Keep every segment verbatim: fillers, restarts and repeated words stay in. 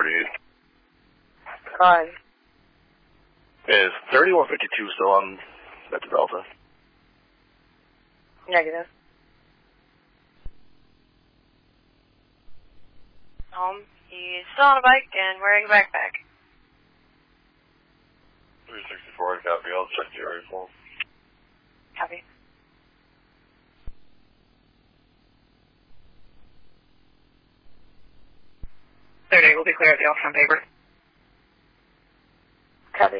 thirty-eight. Fine. Is thirty-one fifty-two still on at the Delta? Negative. Home. He's still on a bike and wearing a backpack. three sixty-four, copy. I'll check the area for him. Copy. thirty will be clear at the off-front paper. Copy.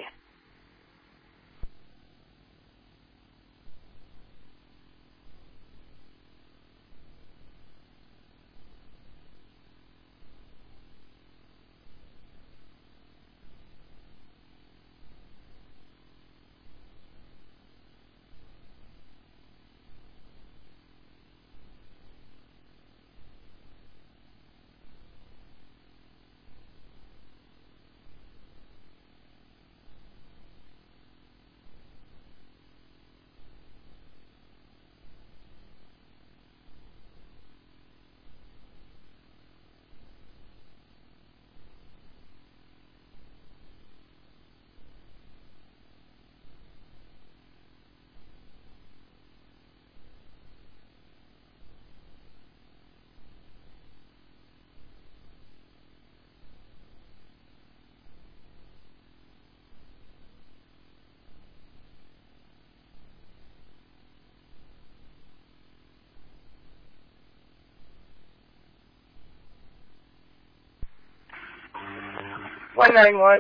One nine one.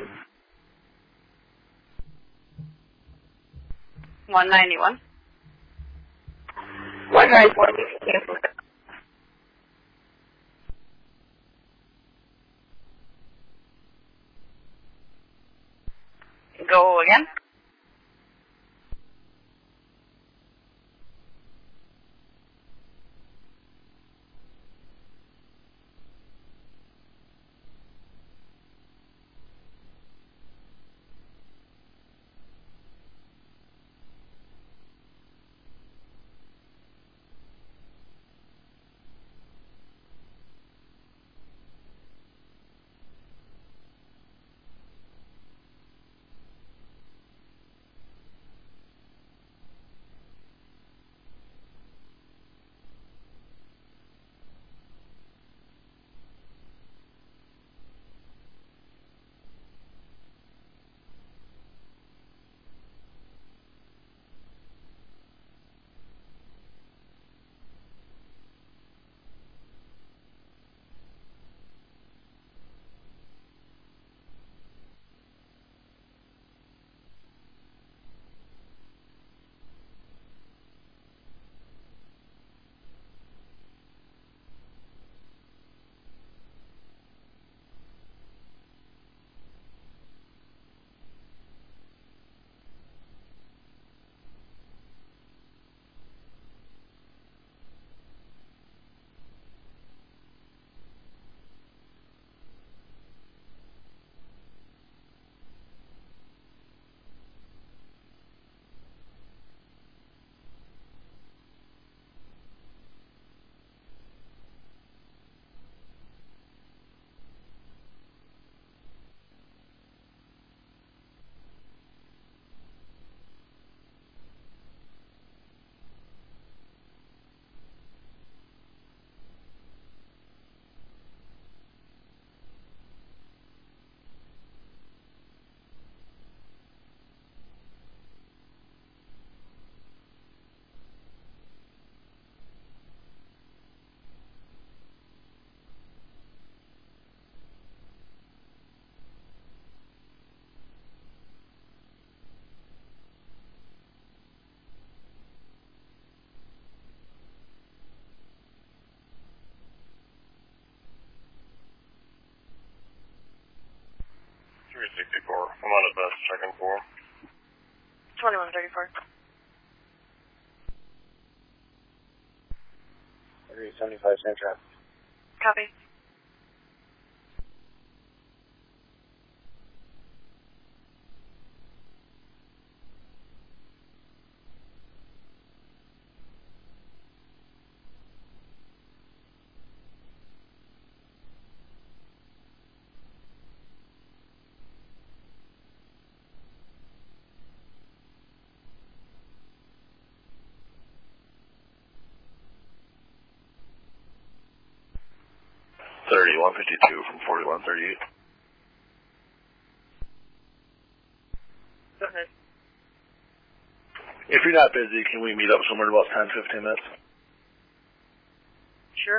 one ninety-one. One nine one. Cancel. Go again. three sixty-four. I'm on at best, checking for him. twenty-one thirty-four. three seventy-five, same traffic. Copy. thirty-one fifty-two from forty-one thirty-eight. Go ahead. If you're not busy, can we meet up somewhere in about ten, fifteen minutes? Sure.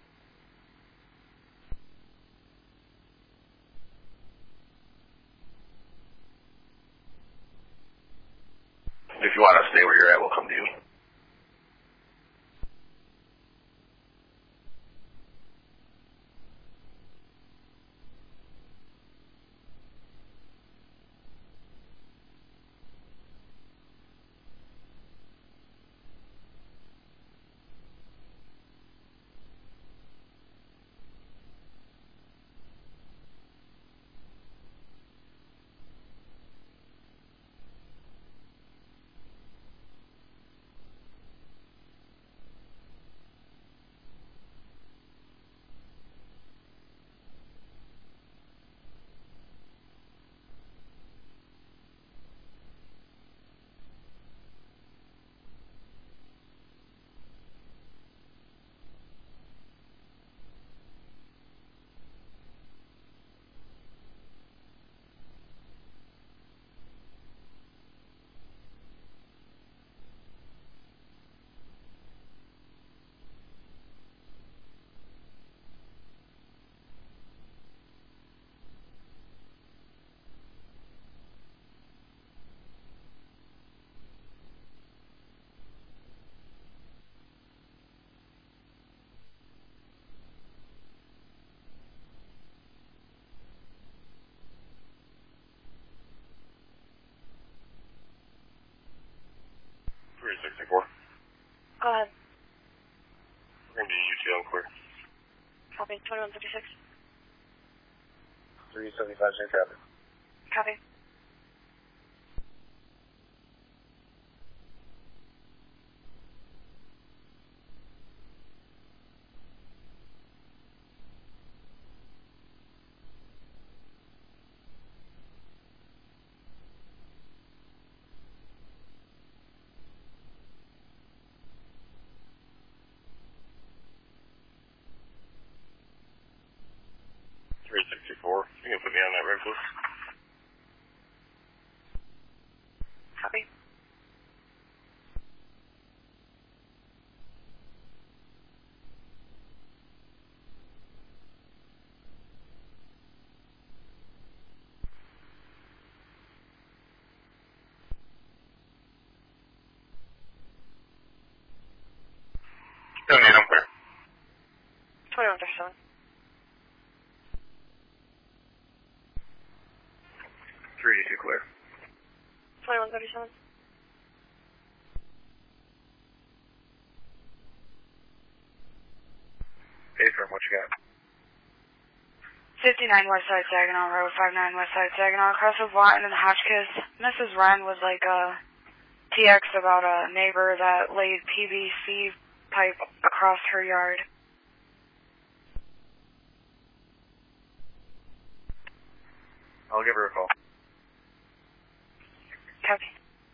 If you want to stay where you're at, we'll come to you. three sixty-four. Go ahead. We're going to be U T L clear. Copy. twenty-one fifty-six. three seventy-five, same traffic. Copy. three sixty-four. You can put me on that red bus. Copy. No need, I'm clear. twenty-one thirty-seven. three eighty-two clear. twenty-one thirty-seven. Hey, firm, what you got? fifty-nine West Side Saginaw Road, fifty-nine West Side Saginaw, across with Watton and Hotchkiss. Missus Wren would like a T X about a neighbor that laid P V C pipe across her yard. I'll give her a call. Copy.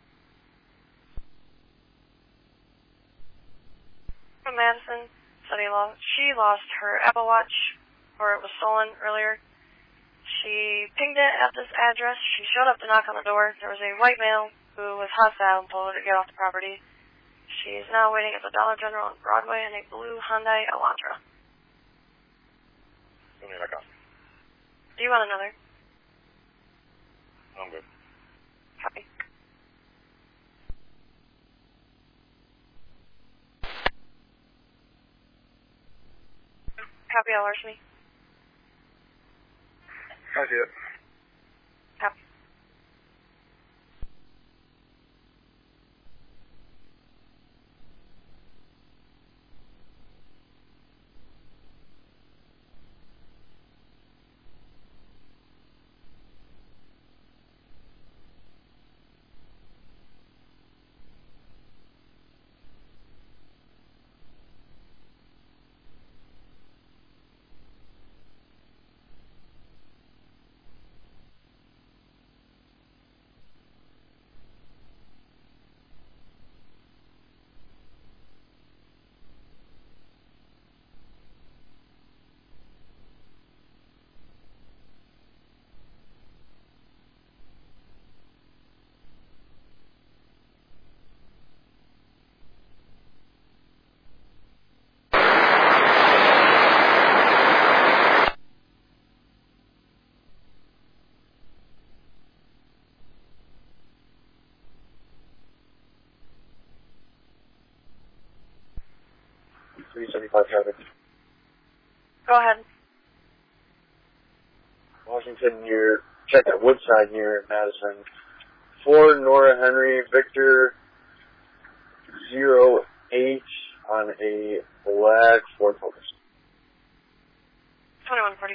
From Madison, Sunny lost, she lost her Apple Watch, or it was stolen earlier. She pinged it at this address. She showed up to knock on the door. There was a white male who was hostile and told her to get off the property. She is now waiting at the Dollar General on Broadway in a blue Hyundai Elantra. Give me that copy. Do you want another? I'm good. Copy. Copy all larceny. I see it. Copy. three seventy-five traffic. Go ahead. Washington near, check at Woodside near Madison. four Nora Henry, Victor zero eight on a black Ford Focus. twenty-one forty.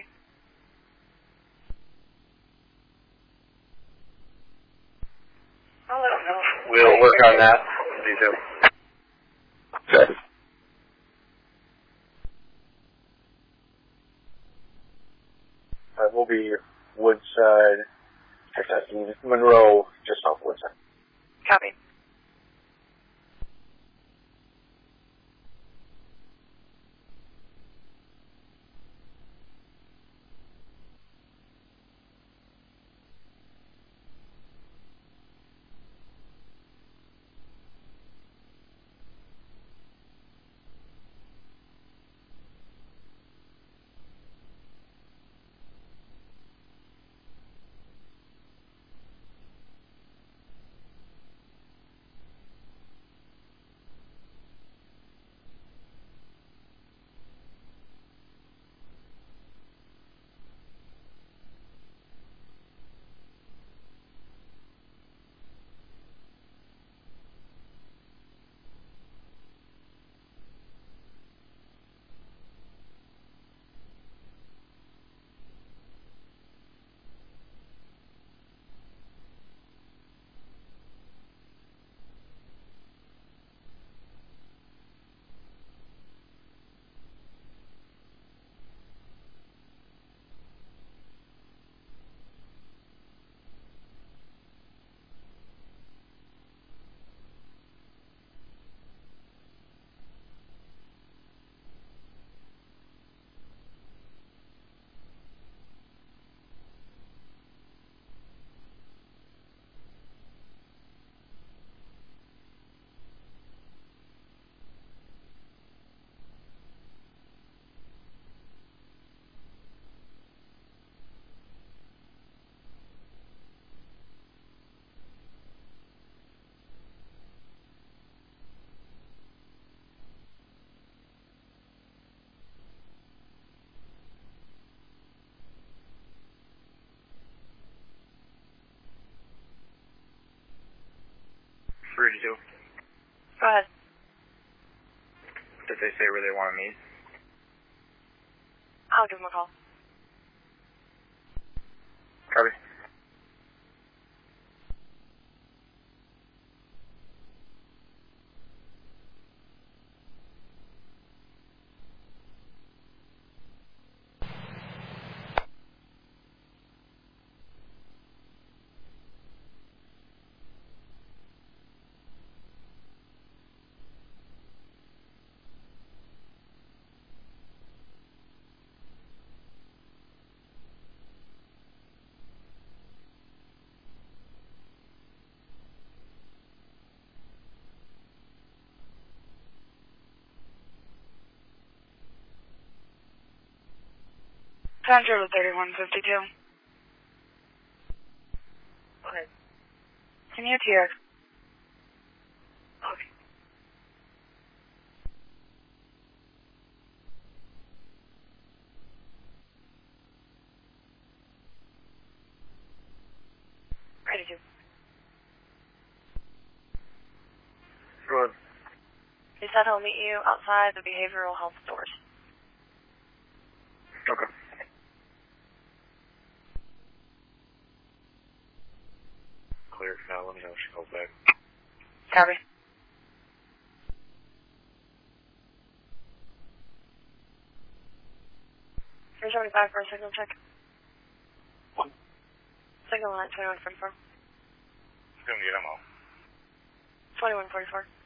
I'll let them know. We'll work on that. Detail. Okay. Uh, we'll be Woodside, check that, Monroe, just off Woodside. Copy. thirty-two. Go ahead. Did they say where they want to meet? I'll give them a call. Copy. Sandra to thirty-one fifty-two. Okay. Can you T X? Okay. Ready to. Go ahead. He said he'll meet you outside the behavioral health doors. Okay. Clear. Now let me know if she calls back. Copy. three seventy-five for a signal check. Signal line twenty-one forty-four. It's going to get M O. twenty-one forty-four.